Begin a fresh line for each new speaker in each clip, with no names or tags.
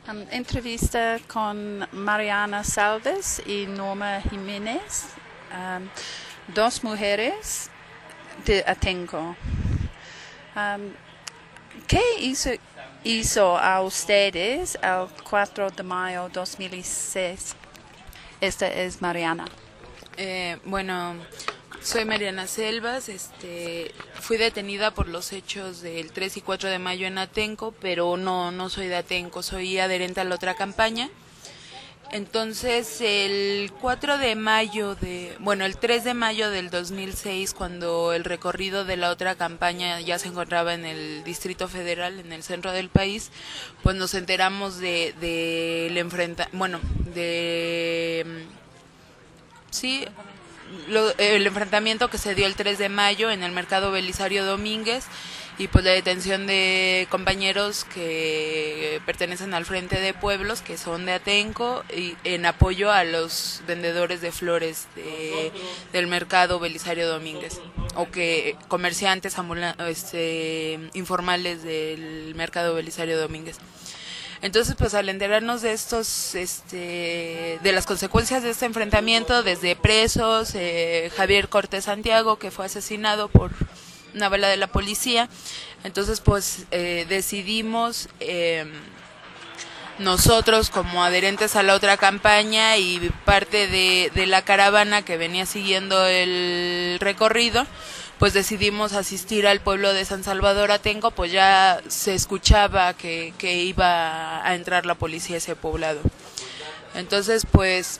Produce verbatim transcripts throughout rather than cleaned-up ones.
Um, entrevista con Mariana Salves y Norma Jiménez, um, dos mujeres de Atenco. Um, ¿Qué hizo, hizo a ustedes el cuatro de mayo de dos mil dieciséis? Esta es Mariana.
Eh, bueno, soy Mariana Selvas, este, fui detenida por los hechos del tres y cuatro de mayo en Atenco, pero no, no soy de Atenco, soy adherente a la otra campaña. Entonces, el cuatro de mayo de, bueno, el tres de mayo del dos mil seis, cuando el recorrido de la otra campaña ya se encontraba en el Distrito Federal, en el centro del país, pues nos enteramos de, de el enfrenta, bueno, de, sí, lo, el enfrentamiento que se dio el tres de mayo en el mercado Belisario Domínguez, y pues la detención de compañeros que pertenecen al Frente de Pueblos, que son de Atenco, y en apoyo a los vendedores de flores de, del mercado Belisario Domínguez, o que comerciantes ambula, este, informales del mercado Belisario Domínguez. Entonces, pues al enterarnos de estos, este, de las consecuencias de este enfrentamiento, desde presos, eh, Javier Cortés Santiago, que fue asesinado por una bala de la policía, entonces pues eh, decidimos eh, nosotros como adherentes a la otra campaña y parte de, de la caravana que venía siguiendo el recorrido, pues decidimos asistir al pueblo de San Salvador Atenco, pues ya se escuchaba que, que iba a entrar la policía a ese poblado. Entonces pues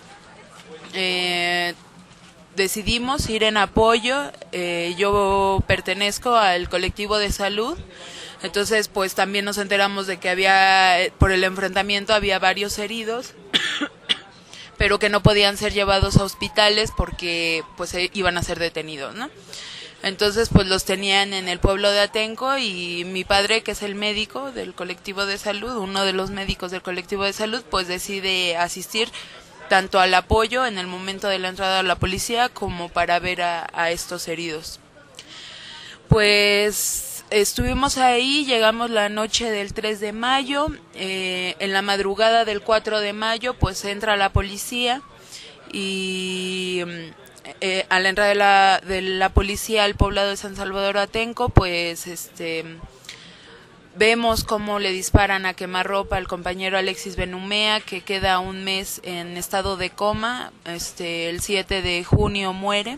eh, decidimos ir en apoyo. Eh, yo pertenezco al colectivo de salud, entonces pues también nos enteramos de que había, por el enfrentamiento había varios heridos, pero que no podían ser llevados a hospitales porque pues iban a ser detenidos, ¿no? Entonces pues los tenían en el pueblo de Atenco, y mi padre, que es el médico del colectivo de salud, uno de los médicos del colectivo de salud, pues decide asistir tanto al apoyo en el momento de la entrada de la policía como para ver a, a estos heridos. Pues estuvimos ahí, llegamos la noche del tres de mayo, eh, en la madrugada del cuatro de mayo pues entra la policía, y eh, a la entrada de la, de la policía al poblado de San Salvador Atenco, pues este... vemos cómo le disparan a quemarropa al compañero Alexis Benumea, que queda un mes en estado de coma. Este, el siete de junio muere.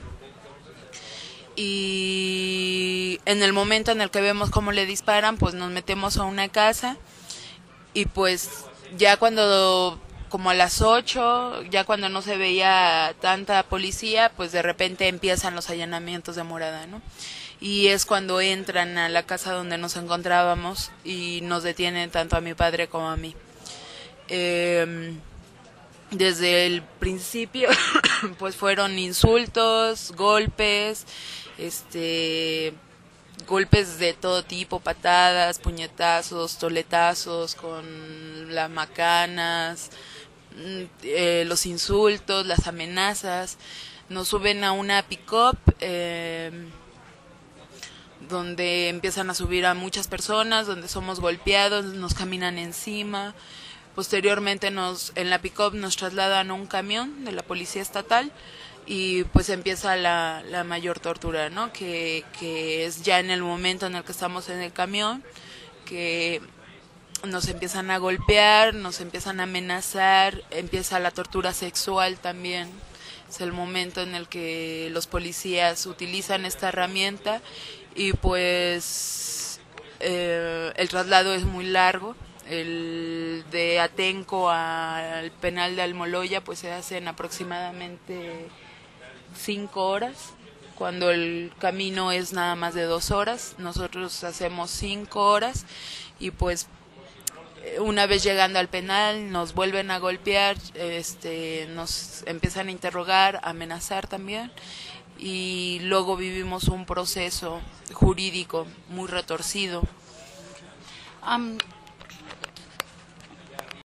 Y en el momento en el que vemos cómo le disparan, pues nos metemos a una casa, y pues ya cuando, como a las ocho, ya cuando no se veía tanta policía, pues de repente empiezan los allanamientos de morada, ¿no? Y es cuando entran a la casa donde nos encontrábamos y nos detienen tanto a mi padre como a mí. Eh, desde el principio pues fueron insultos, golpes, este, golpes de todo tipo, patadas, puñetazos, toletazos con las macanas, eh, los insultos, las amenazas. Nos suben a una pick-up, eh, donde empiezan a subir a muchas personas, donde somos golpeados, nos caminan encima. Posteriormente nos, en la pick-up nos trasladan a un camión de la policía estatal, y pues empieza la, la mayor tortura, ¿no? Que, que es ya en el momento en el que estamos en el camión, que nos empiezan a golpear, nos empiezan a amenazar, empieza la tortura sexual también. Es el momento en el que los policías utilizan esta herramienta, y pues eh, el traslado es muy largo. El de Atenco al penal de Almoloya pues se hace en aproximadamente cinco horas, cuando el camino es nada más de dos horas. Nosotros hacemos cinco horas, y pues una vez llegando al penal nos vuelven a golpear, este, nos empiezan a interrogar, a amenazar también, y luego vivimos un proceso jurídico muy retorcido.
Um,